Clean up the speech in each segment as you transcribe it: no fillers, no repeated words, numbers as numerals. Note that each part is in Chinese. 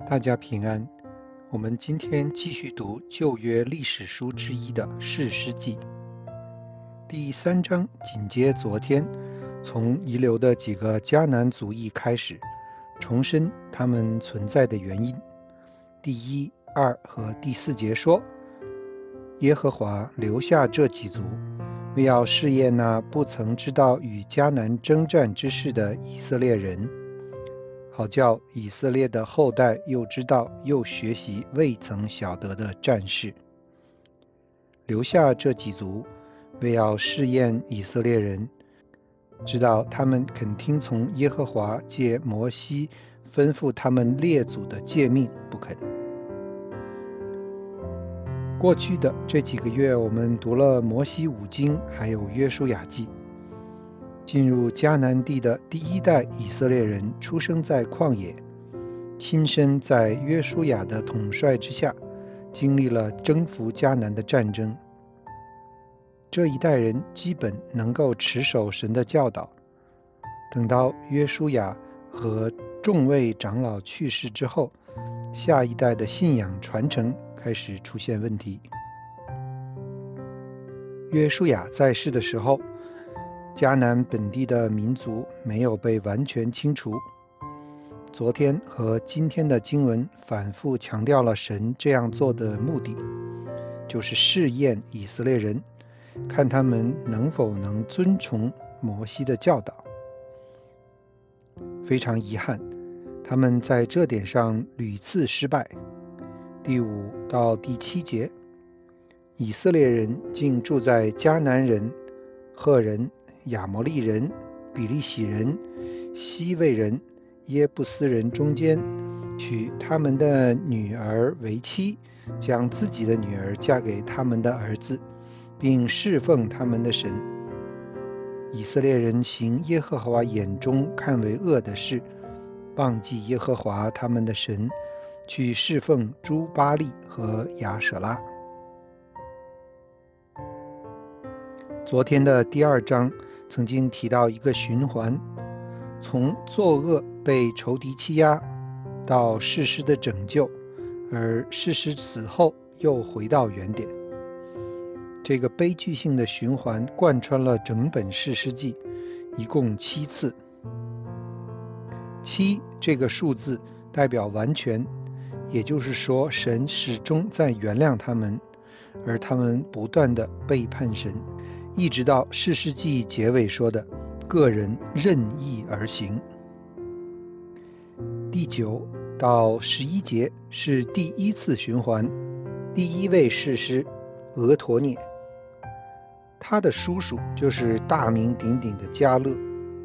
大家平安。我们今天继续读旧约历史书之一的士师记。第3章紧接昨天，从遗留的几个迦南族裔开始，重申他们存在的原因。第1、2和第4节说，耶和华留下这几族，为要试验那不曾知道与迦南征战之事的以色列人，好叫以色列的后代又知道又学习未曾晓得的战事。留下这几族，为要试验以色列人，知道他们肯听从耶和华借摩西吩咐他们列祖的诫命不肯。过去的这几个月，我们读了摩西五经，还有约书亚记。进入迦南地的第一代以色列人出生在旷野，亲身在约书亚的统帅之下，经历了征服迦南的战争。这一代人基本能够持守神的教导。等到约书亚和众位长老去世之后，下一代的信仰传承开始出现问题。约书亚在世的时候，迦南本地的民族没有被完全清除。昨天和今天的经文反复强调了神这样做的目的，就是试验以色列人，看他们能否能遵从摩西的教导。非常遗憾，他们在这点上屡次失败。第5到第7节，以色列人竟住在迦南人、赫人、亚摩利人、比利洗人、西魏人、耶布斯人中间，娶他们的女儿为妻，将自己的女儿嫁给他们的儿子，并侍奉他们的神。以色列人行耶和华眼中看为恶的事，忘记耶和华他们的神，去侍奉诸巴力和亚舍拉。昨天的第2章曾经提到一个循环，从作恶被仇敌欺压，到士师的拯救，而士师死后又回到原点。这个悲剧性的循环贯穿了整本士师记，一共7次。7这个数字代表完全，也就是说神始终在原谅他们，而他们不断地背叛神，一直到士师记结尾说的个人任意而行。第9到11节是第1次循环，第1位士师俄陀聶，他的叔叔就是大名鼎鼎的迦勒，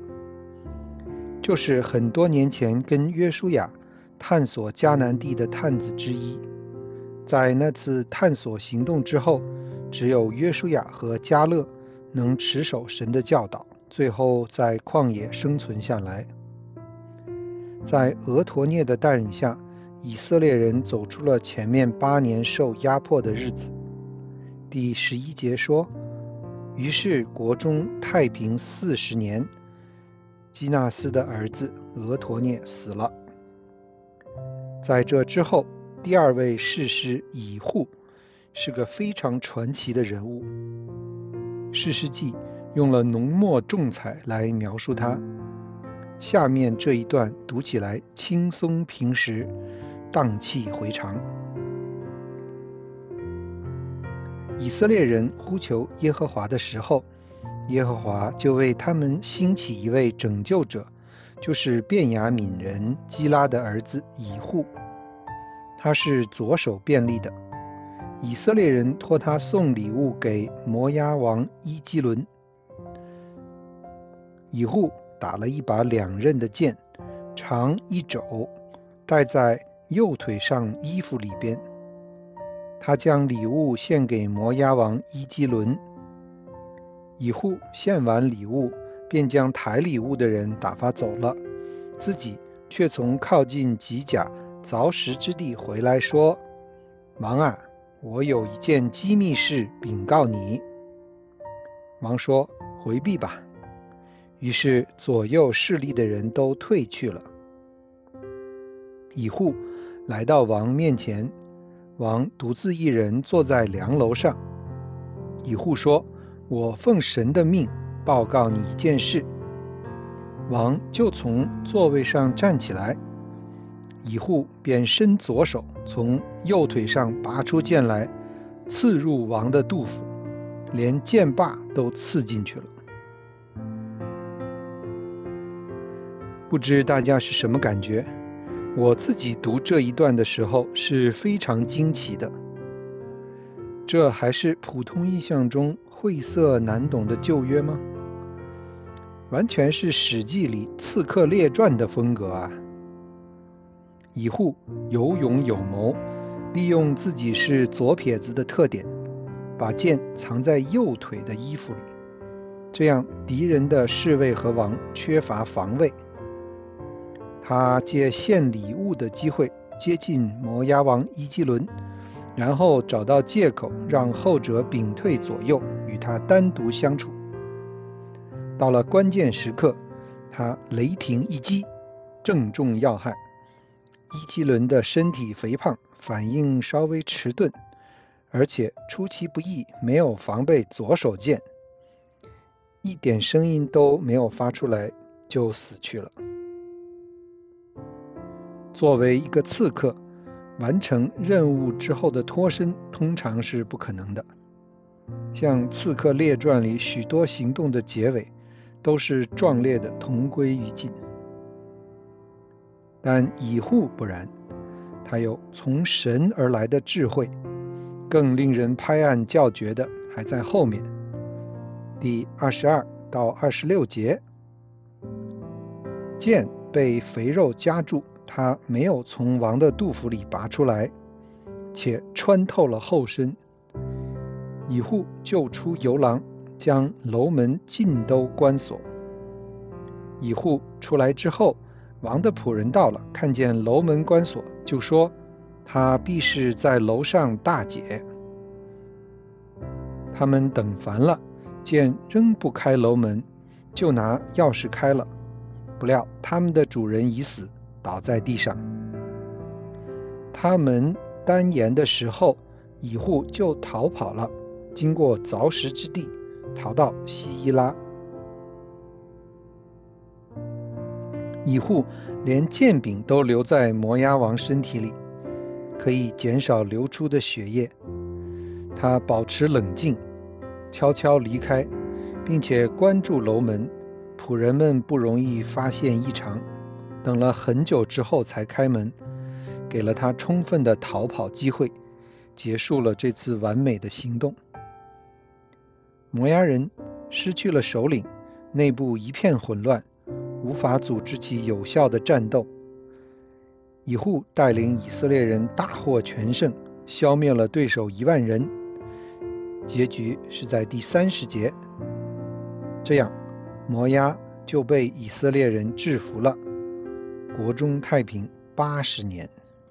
就是很多年前跟约书亚探索迦南地的探子之一。在那次探索行动之后，只有约书亚和迦勒能持守神的教导，最后在旷野生存下来。在俄陀聶的带领下，以色列人走出了前面8年受压迫的日子。第11节说，于是国中太平40年，基纳斯的儿子俄陀聶死了。在这之后，第2位士师以户是个非常传奇的人物。士师记用了浓墨重彩来描述他。下面这一段读起来轻松平实，荡气回肠。以色列人呼求耶和华的时候，耶和华就为他们兴起一位拯救者，就是便雅悯人基拉的儿子以户。他是左手便利的，以色列人托他送礼物给摩押王伊基伦。以户打了一把2刃的剑，长1肘，戴在右腿上衣服里边。他将礼物献给摩押王伊基伦。以户献完礼物，便将抬礼物的人打发走了，自己却从靠近吉甲凿石之地回来说，王啊，我有一件机密事禀告你。王说，回避吧。于是左右势力的人都退去了。以户来到王面前，王独自一人坐在梁楼上。以户说：我奉神的命报告你一件事。王就从座位上站起来，以户便伸左手从右腿上拔出剑来，刺入王的肚腹，连剑把都刺进去了。不知大家是什么感觉？我自己读这一段的时候是非常惊奇的。这还是普通意象中晦涩难懂的旧约吗？完全是《史记》里刺客列传的风格啊！以户有勇有谋，利用自己是左撇子的特点，把剑藏在右腿的衣服里，这样敌人的侍卫和王缺乏防卫。他借献礼物的机会接近摩押王伊基伦，然后找到借口让后者屏退左右，与他单独相处。到了关键时刻，他雷霆一击，正中要害。伊基伦的身体肥胖，反应稍微迟钝，而且出其不意没有防备左手剑，一点声音都没有发出来就死去了。作为一个刺客，完成任务之后的脱身通常是不可能的。像《刺客列传》里许多行动的结尾都是壮烈的同归于尽。但以户不然，他有从神而来的智慧，更令人拍案叫绝的还在后面。第22到26节，剑被肥肉夹住，他没有从王的肚腹里拔出来，且穿透了后身。以户救出游廊，将楼门尽都关锁。以户出来之后，王的仆人到了，看见楼门关锁，就说他必是在楼上大解。他们等烦了，见仍不开楼门，就拿钥匙开了，不料他们的主人已死，倒在地上。他们单言的时候，以户就逃跑了，经过凿石之地，逃到西伊拉。以户连剑柄都留在摩押王身体里，可以减少流出的血液。他保持冷静，悄悄离开，并且关住楼门，仆人们不容易发现异常，等了很久之后才开门，给了他充分的逃跑机会，结束了这次完美的行动。摩押人失去了首领，内部一片混乱，无法组织起有效的战斗。以户带领以色列人大获全胜，消灭了对手1万人。结局是在第30节，这样摩押就被以色列人制服了，国中太平80年。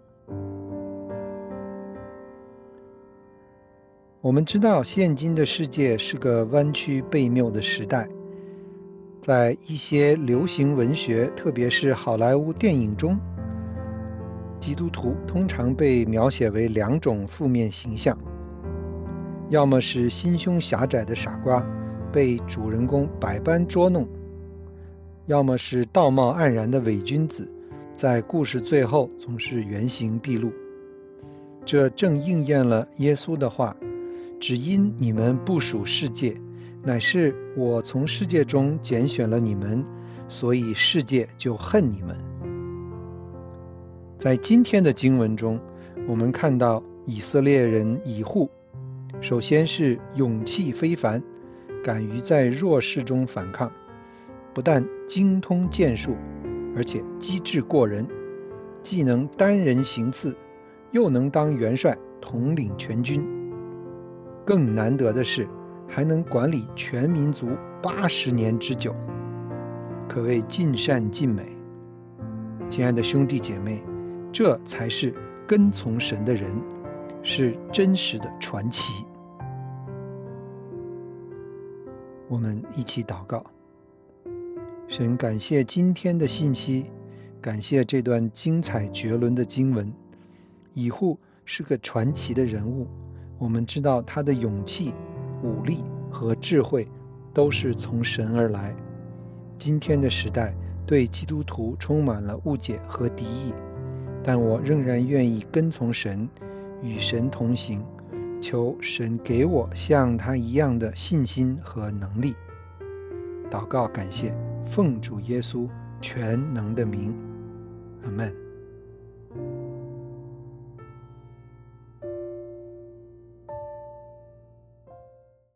我们知道现今的世界是个弯曲悖谬的时代，在一些流行文学，特别是好莱坞电影中，基督徒通常被描写为2种负面形象，要么是心胸狭窄的傻瓜，被主人公百般捉弄，要么是道貌岸然的伪君子，在故事最后总是原形毕露。这正应验了耶稣的话，只因你们不属世界，乃是我从世界中拣选了你们，所以世界就恨你们。在今天的经文中，我们看到以色列人以户，首先是勇气非凡，敢于在弱势中反抗，不但精通剑术，而且机智过人，既能单人行刺，又能当元帅统领全军。更难得的是，还能管理全民族80年之久，可谓尽善尽美。亲爱的兄弟姐妹，这才是跟从神的人，是真实的传奇。我们一起祷告。神，感谢今天的信息，感谢这段精彩绝伦的经文， 以户是个传奇的人物，我们知道他的勇气、武力和智慧都是从神而来。今天的时代对基督徒充满了误解和敌意，但我仍然愿意跟从神，与神同行，求神给我像他一样的信心和能力。祷告感谢，奉主耶稣全能的名，阿们。